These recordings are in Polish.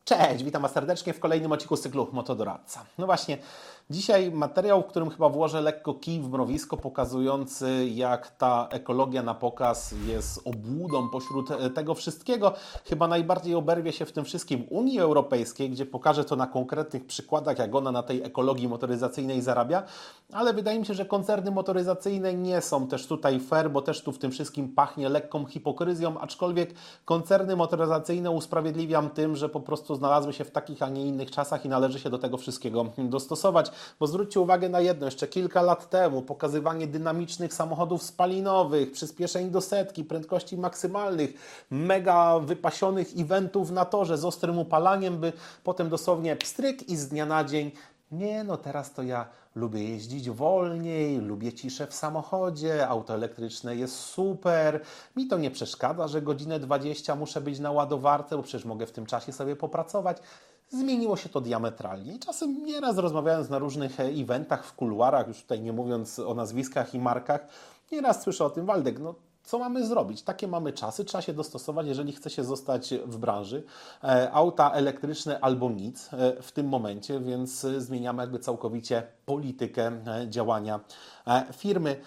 Cześć, witam Was serdecznie w kolejnym odcinku z cyklu Motodoradca. No właśnie, dzisiaj materiał, w którym chyba włożę lekko kij w mrowisko, pokazujący jak ta ekologia na pokaz jest obłudą pośród tego wszystkiego. Chyba najbardziej oberwie się w tym wszystkim Unii Europejskiej, gdzie pokażę to na konkretnych przykładach, jak ona na tej ekologii motoryzacyjnej zarabia, ale wydaje mi się, że koncerny motoryzacyjne nie są też tutaj fair, bo też tu w tym wszystkim pachnie lekką hipokryzją, aczkolwiek koncerny motoryzacyjne usprawiedliwiam tym, że po prostu znalazły się w takich, a nie innych czasach i należy się do tego wszystkiego dostosować. Bo zwróćcie uwagę na jedno, jeszcze kilka lat temu pokazywanie dynamicznych samochodów spalinowych, przyspieszeń do setki, prędkości maksymalnych, mega wypasionych eventów na torze z ostrym upalaniem, by potem dosłownie pstryk i z dnia na dzień nie, no teraz to ja lubię jeździć wolniej, lubię ciszę w samochodzie, auto elektryczne jest super, mi to nie przeszkadza, że godzinę 20 muszę być na ładowarce, bo przecież mogę w tym czasie sobie popracować. Zmieniło się to diametralnie i czasem nieraz rozmawiając na różnych eventach, w kuluarach, już tutaj nie mówiąc o nazwiskach i markach, nieraz słyszę o tym, Waldek, no co mamy zrobić? Takie mamy czasy, trzeba się dostosować, jeżeli chce się zostać w branży. Auta elektryczne albo nic w tym momencie, więc zmieniamy jakby całkowicie politykę działania firmy.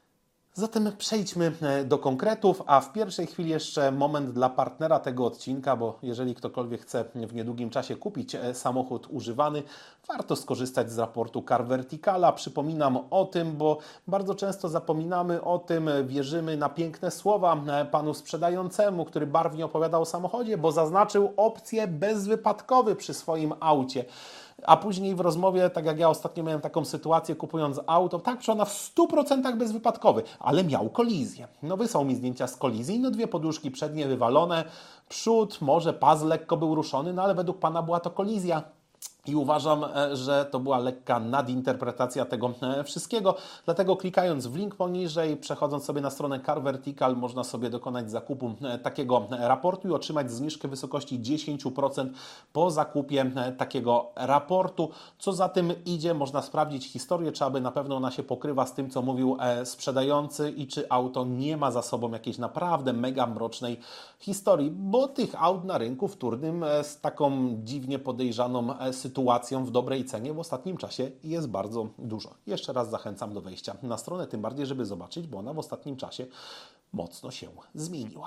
Zatem przejdźmy do konkretów, a w pierwszej chwili jeszcze moment dla partnera tego odcinka, bo jeżeli ktokolwiek chce w niedługim czasie kupić samochód używany, warto skorzystać z raportu Car Verticala. Przypominam o tym, bo bardzo często zapominamy o tym, wierzymy na piękne słowa panu sprzedającemu, który barwnie opowiadał o samochodzie, bo zaznaczył opcję bezwypadkowy przy swoim aucie. A później w rozmowie, tak jak ja ostatnio miałem taką sytuację kupując auto, tak, że ona w 100% bezwypadkowy, ale miał kolizję. No wysłał mi zdjęcia z kolizji, no dwie poduszki przednie wywalone, przód, może pas lekko był ruszony, no ale według pana była to kolizja. I uważam, że to była lekka nadinterpretacja tego wszystkiego. Dlatego klikając w link poniżej, przechodząc sobie na stronę Car Vertical, można sobie dokonać zakupu takiego raportu i otrzymać zniżkę w wysokości 10% po zakupie takiego raportu. Co za tym idzie, można sprawdzić historię, czy aby na pewno ona się pokrywa z tym, co mówił sprzedający i czy auto nie ma za sobą jakiejś naprawdę mega mrocznej historii, bo tych aut na rynku wtórnym z taką dziwnie podejrzaną sytuacją w dobrej cenie w ostatnim czasie jest bardzo dużo. Jeszcze raz zachęcam do wejścia na stronę, tym bardziej, żeby zobaczyć, bo ona w ostatnim czasie mocno się zmieniła.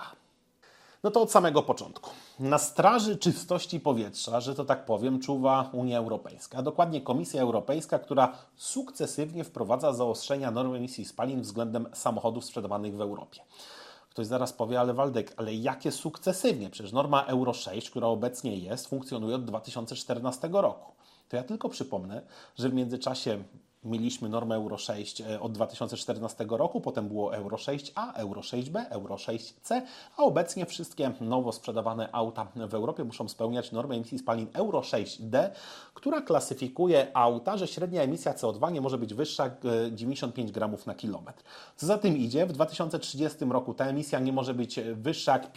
No to od samego początku. Na straży czystości powietrza, że to tak powiem, czuwa Unia Europejska, a dokładnie Komisja Europejska, która sukcesywnie wprowadza zaostrzenia norm emisji spalin względem samochodów sprzedawanych w Europie. Ktoś zaraz powie, ale Waldek, ale jakie sukcesywnie? Przecież norma Euro 6, która obecnie jest, funkcjonuje od 2014 roku. To ja tylko przypomnę, że w międzyczasie mieliśmy normę Euro 6 od 2014 roku, potem było Euro 6A, Euro 6B, Euro 6C, a obecnie wszystkie nowo sprzedawane auta w Europie muszą spełniać normę emisji spalin Euro 6D, która klasyfikuje auta, że średnia emisja CO2 nie może być wyższa jak 95 gramów na kilometr. Co za tym idzie, w 2030 roku ta emisja nie może być wyższa jak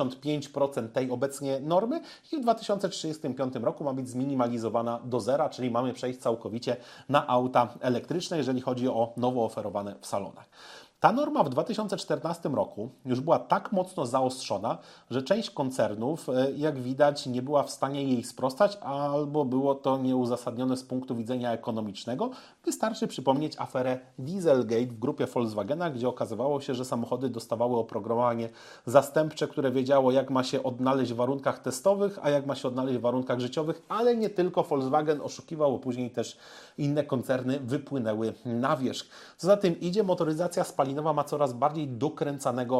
55% tej obecnie normy i w 2035 roku ma być zminimalizowana do zera, czyli mamy przejść całkowicie na auta elektryczne, jeżeli chodzi o nowo oferowane w salonach. Ta norma w 2014 roku już była tak mocno zaostrzona, że część koncernów, jak widać, nie była w stanie jej sprostać, albo było to nieuzasadnione z punktu widzenia ekonomicznego. Wystarczy przypomnieć aferę Dieselgate w grupie Volkswagena, gdzie okazywało się, że samochody dostawały oprogramowanie zastępcze, które wiedziało, jak ma się odnaleźć w warunkach testowych, a jak ma się odnaleźć w warunkach życiowych, ale nie tylko Volkswagen oszukiwał, bo później też inne koncerny wypłynęły na wierzch. Co za tym idzie, motoryzacja spalinowa ma coraz bardziej dokręcanego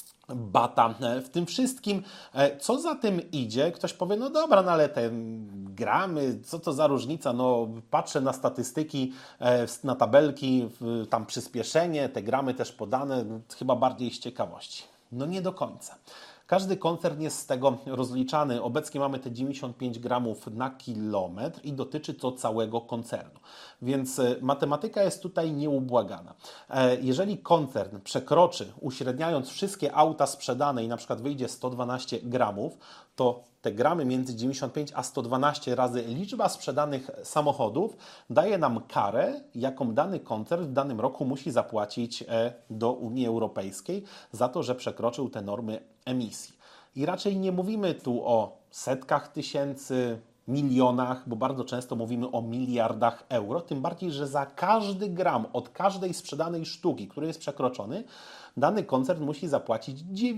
bata w tym wszystkim. Co za tym idzie? Ktoś powie, no dobra, no ale te gramy, co to za różnica? No patrzę na statystyki, na tabelki, tam przyspieszenie, te gramy też podane, chyba bardziej z ciekawości. No nie do końca. Każdy koncern jest z tego rozliczany. Obecnie mamy te 95 gramów na kilometr i dotyczy to całego koncernu. Więc matematyka jest tutaj nieubłagana. Jeżeli koncern przekroczy, uśredniając wszystkie auta sprzedane i na przykład wyjdzie 112 gramów, to te gramy między 95 a 112 razy liczba sprzedanych samochodów daje nam karę, jaką dany koncern w danym roku musi zapłacić do Unii Europejskiej za to, że przekroczył te normy emisji. I raczej nie mówimy tu o setkach tysięcy, milionach, bo bardzo często mówimy o miliardach euro, tym bardziej, że za każdy gram od każdej sprzedanej sztuki, który jest przekroczony, dany koncern musi zapłacić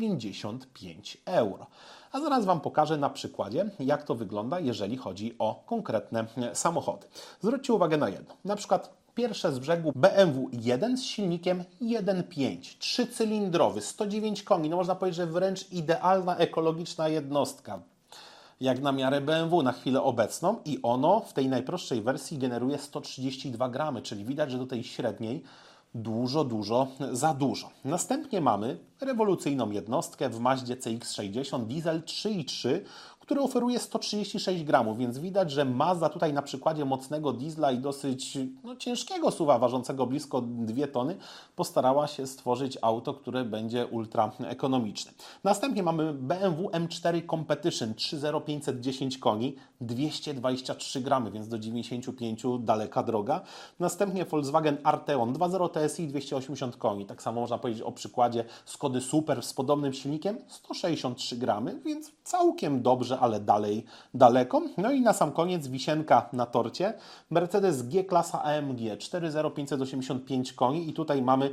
95 euro. A zaraz Wam pokażę na przykładzie, jak to wygląda, jeżeli chodzi o konkretne samochody. Zwróćcie uwagę na jedno. Na przykład pierwsze z brzegu BMW 1 z silnikiem 1.5, trzycylindrowy, 109 koni. No można powiedzieć, że wręcz idealna, ekologiczna jednostka. Jak na miarę BMW na chwilę obecną i ono w tej najprostszej wersji generuje 132 gramy, czyli widać, że do tej średniej dużo za dużo. Następnie mamy rewolucyjną jednostkę w Mazdzie CX-60 diesel 3.3, który oferuje 136 gramów, więc widać, że Mazda tutaj na przykładzie mocnego diesla i dosyć ciężkiego SUV-a ważącego blisko 2 tony postarała się stworzyć auto, które będzie ultra ekonomiczne. Następnie mamy BMW M4 Competition 3.0 koni, 223 gramy, więc do 95 daleka droga. Następnie Volkswagen Arteon 2.0 TSI 280 koni, tak samo można powiedzieć o przykładzie Skody Super z podobnym silnikiem 163 gramy, więc całkiem dobrze, ale dalej daleko. No i na sam koniec wisienka na torcie. Mercedes G-klasa AMG 4.0 585 koni i tutaj mamy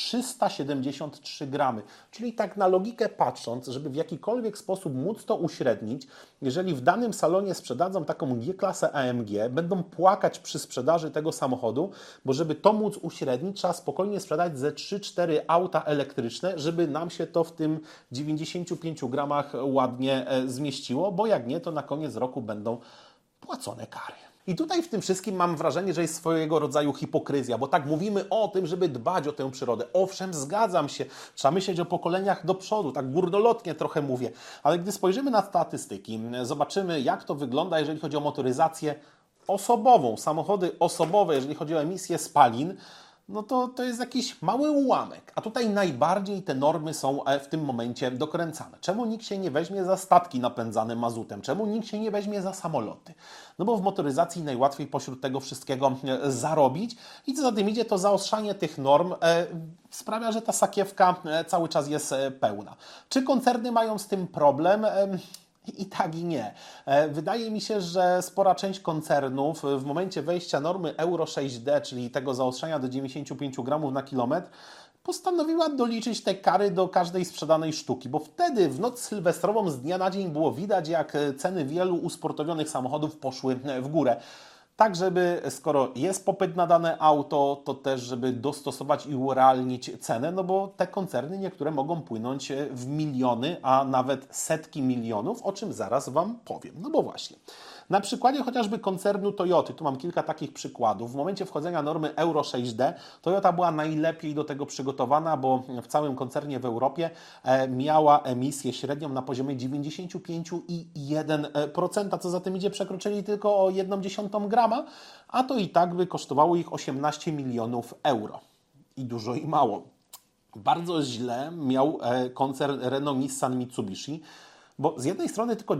373 gramy. Czyli tak na logikę patrząc, żeby w jakikolwiek sposób móc to uśrednić, jeżeli w danym salonie sprzedadzą taką G-klasę AMG, będą płakać przy sprzedaży tego samochodu, bo żeby to móc uśrednić, trzeba spokojnie sprzedać ze 3-4 auta elektryczne, żeby nam się to w tym 95 gramach ładnie zmieściło, bo jak nie, to na koniec roku będą płacone kary. I tutaj w tym wszystkim mam wrażenie, że jest swojego rodzaju hipokryzja, bo tak mówimy o tym, żeby dbać o tę przyrodę. Owszem, zgadzam się, trzeba myśleć o pokoleniach do przodu, tak górnolotnie trochę mówię, ale gdy spojrzymy na statystyki, zobaczymy jak to wygląda, jeżeli chodzi o motoryzację osobową, samochody osobowe, jeżeli chodzi o emisję spalin, no to jest jakiś mały ułamek. A tutaj najbardziej te normy są w tym momencie dokręcane. Czemu nikt się nie weźmie za statki napędzane mazutem? Czemu nikt się nie weźmie za samoloty? No bo w motoryzacji najłatwiej pośród tego wszystkiego zarobić i co za tym idzie, to zaostrzanie tych norm sprawia, że ta sakiewka cały czas jest pełna. Czy koncerny mają z tym problem? I tak i nie. Wydaje mi się, że spora część koncernów w momencie wejścia normy Euro 6D, czyli tego zaostrzenia do 95 gramów na kilometr, postanowiła doliczyć te kary do każdej sprzedanej sztuki, bo wtedy w noc sylwestrową z dnia na dzień było widać, jak ceny wielu usportowionych samochodów poszły w górę. Tak, żeby skoro jest popyt na dane auto, to też, żeby dostosować i urealnić cenę, no bo te koncerny niektóre mogą płynąć w miliony, a nawet setki milionów, o czym zaraz Wam powiem. No bo właśnie. Na przykładzie chociażby koncernu Toyoty, tu mam kilka takich przykładów. W momencie wchodzenia normy Euro 6D Toyota była najlepiej do tego przygotowana, bo w całym koncernie w Europie miała emisję średnią na poziomie 95,1%, co za tym idzie przekroczyli tylko o 0,1 grama, a to i tak by kosztowało ich 18 milionów euro. I dużo i mało. Bardzo źle miał koncern Renault Nissan Mitsubishi, bo z jednej strony tylko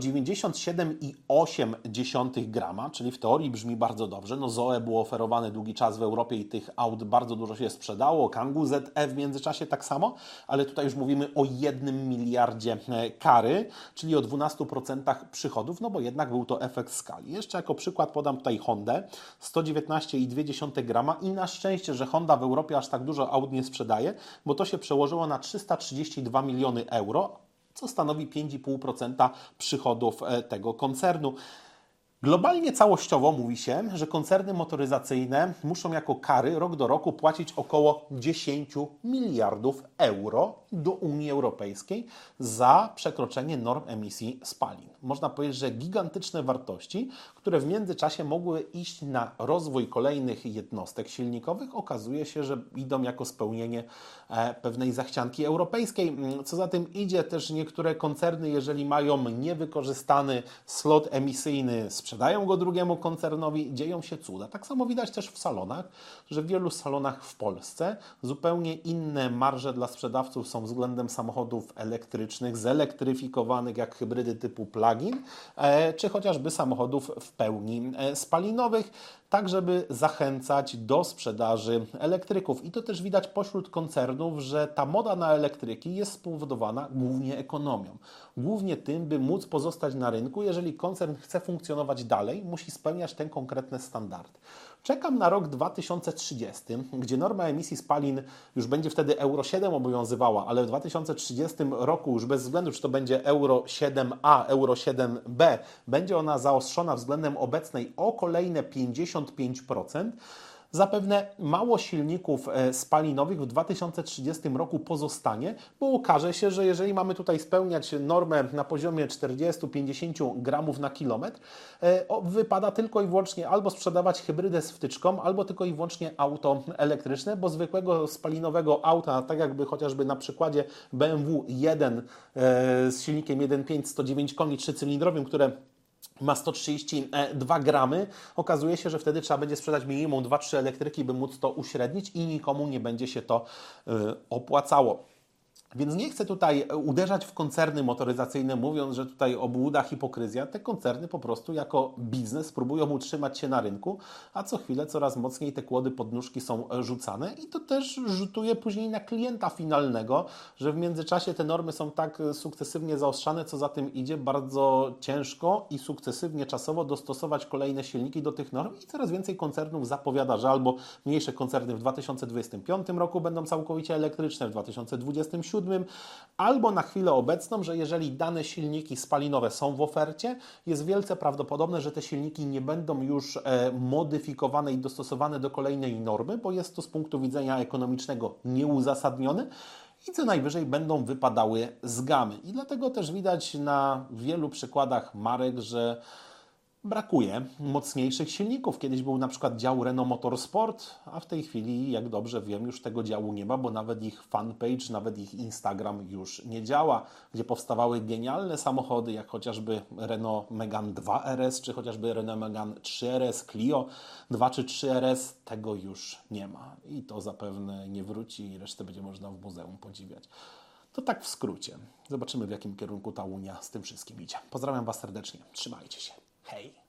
97,8 grama, czyli w teorii brzmi bardzo dobrze. No Zoe było oferowane długi czas w Europie i tych aut bardzo dużo się sprzedało. Kangoo ZE w międzyczasie tak samo, ale tutaj już mówimy o 1 miliardzie kary, czyli o 12% przychodów, no bo jednak był to efekt skali. Jeszcze jako przykład podam tutaj Hondę, 119,2 grama i na szczęście, że Honda w Europie aż tak dużo aut nie sprzedaje, bo to się przełożyło na 332 miliony euro, co stanowi 5,5% przychodów tego koncernu. Globalnie całościowo mówi się, że koncerny motoryzacyjne muszą jako kary rok do roku płacić około 10 miliardów euro do Unii Europejskiej za przekroczenie norm emisji spalin. Można powiedzieć, że gigantyczne wartości, które w międzyczasie mogły iść na rozwój kolejnych jednostek silnikowych, okazuje się, że idą jako spełnienie pewnej zachcianki europejskiej. Co za tym idzie, też niektóre koncerny, jeżeli mają niewykorzystany slot emisyjny, sprzedają go drugiemu koncernowi, dzieją się cuda. Tak samo widać też w salonach, że w wielu salonach w Polsce zupełnie inne marże dla sprzedawców są względem samochodów elektrycznych, zelektryfikowanych jak hybrydy typu plug plug-in, czy chociażby samochodów w pełni spalinowych, tak żeby zachęcać do sprzedaży elektryków. I to też widać pośród koncernów, że ta moda na elektryki jest spowodowana głównie ekonomią. Głównie tym, by móc pozostać na rynku, jeżeli koncern chce funkcjonować dalej, musi spełniać ten konkretny standard. Czekam na rok 2030, gdzie norma emisji spalin już będzie wtedy Euro 7 obowiązywała, ale w 2030 roku już bez względu, czy to będzie Euro 7A, Euro 7B, będzie ona zaostrzona względem obecnej o kolejne 55%. Zapewne mało silników spalinowych w 2030 roku pozostanie, bo okaże się, że jeżeli mamy tutaj spełniać normę na poziomie 40-50 gramów na kilometr, wypada tylko i wyłącznie albo sprzedawać hybrydę z wtyczką, albo tylko i wyłącznie auto elektryczne, bo zwykłego spalinowego auta, tak jakby chociażby na przykładzie BMW 1 z silnikiem 1.5 109 koni trzycylindrowym, które ma 132 gramy, okazuje się, że wtedy trzeba będzie sprzedać minimum 2-3 elektryki, by móc to uśrednić i nikomu nie będzie się to opłacało. Więc nie chcę tutaj uderzać w koncerny motoryzacyjne, mówiąc, że tutaj obłuda, hipokryzja. Te koncerny po prostu jako biznes próbują utrzymać się na rynku, a co chwilę coraz mocniej te kłody pod nóżki są rzucane i to też rzutuje później na klienta finalnego, że w międzyczasie te normy są tak sukcesywnie zaostrzane, co za tym idzie, bardzo ciężko i sukcesywnie czasowo dostosować kolejne silniki do tych norm i coraz więcej koncernów zapowiada, że albo mniejsze koncerny w 2025 roku będą całkowicie elektryczne, w 2027, albo na chwilę obecną, że jeżeli dane silniki spalinowe są w ofercie, jest wielce prawdopodobne, że te silniki nie będą już modyfikowane i dostosowane do kolejnej normy, bo jest to z punktu widzenia ekonomicznego nieuzasadnione i co najwyżej będą wypadały z gamy. I dlatego też widać na wielu przykładach marek, że brakuje mocniejszych silników. Kiedyś był na przykład dział Renault Motorsport, a w tej chwili, jak dobrze wiem, już tego działu nie ma, bo nawet ich fanpage, nawet ich Instagram już nie działa, gdzie powstawały genialne samochody, jak chociażby Renault Megane 2 RS, czy chociażby Renault Megane 3 RS, Clio 2 czy 3 RS, tego już nie ma. I to zapewne nie wróci i resztę będzie można w muzeum podziwiać. To tak w skrócie. Zobaczymy, w jakim kierunku ta Unia z tym wszystkim idzie. Pozdrawiam Was serdecznie. Trzymajcie się. Hej!